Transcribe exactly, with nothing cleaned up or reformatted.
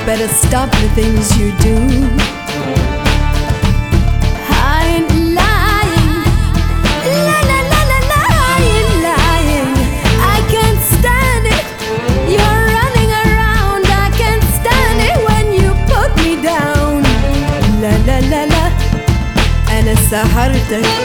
better stop the things you do. I ain't lying, la la la la la, I ain't lying. I can't stand it, you're running around. I can't stand it when you put me down. La la la la, أنا سهرتك